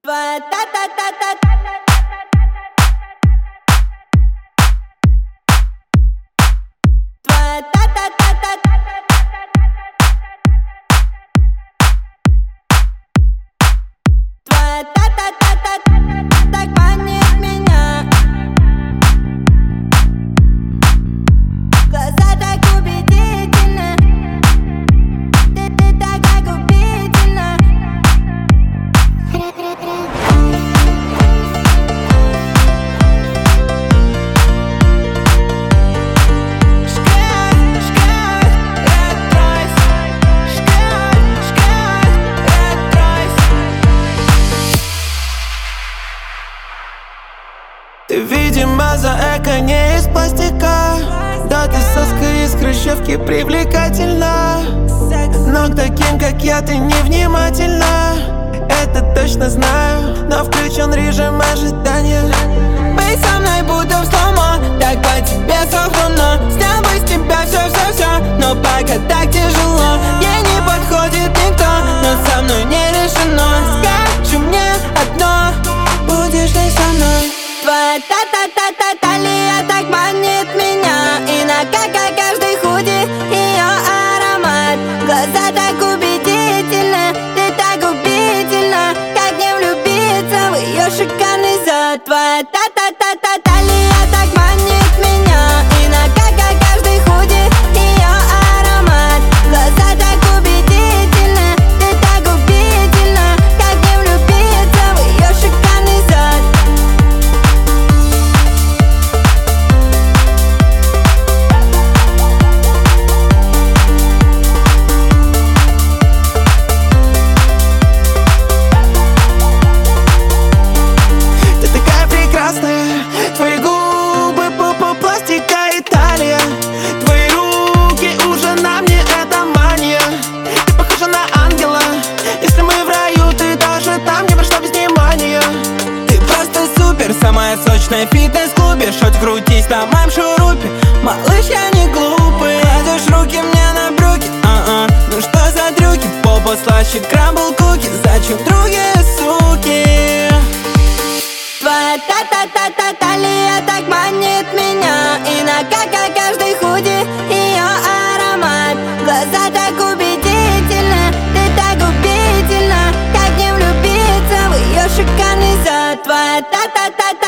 Твоя та-та-та-та. Твоя та-та-та-та. Твоя та-та-та-та. Так манит меня. Глаза так убедительны. Ты такая губительна. Ты, видимо, за эко не из пластика. Да, ты соска из хрущевки привлекательна, но к таким, как я, ты невнимательна. Это точно знаю, но включен режим ожидания. Быть со мной будто в сломо, так по тебе сохранно. Снял бы с тебя все, но пока так тяжело. Ей не подходит никто, но со мной не решено. Скажи мне одно, будешь ли со мной? Твоя та-та-та-та талия так манит меня. И на каждой худи ее аромат. Глаза так убедительны, ты так губительна. Как не влюбиться в ее шикарный зад. Твоя та-та-та-та талия так манит меня. И на каждой худи ее аромат. Глаза так убедительны, ты так губительна. Как не влюбиться в ее шикарный зад. Твои губы пластика Италия. Твои руки уже на мне, это мания. Ты похожа на ангела. Если мы в раю, ты даже там не прошла без внимания. Ты просто супер, самая сочная в фитнес-клубе. Хоть крутись на моем шурупе, малыш, я не глупый. Кладешь руки мне на брюки, ну что за трюки? Попа слаще крамбл-куки, зачем другие суки? Твоя та-та-та-та талия так манит меня. И на каждой худи ее аромат. Глаза так убедительны, ты так губительна. Как не влюбиться в ее шикарный зад. Твоя та-та-та-та.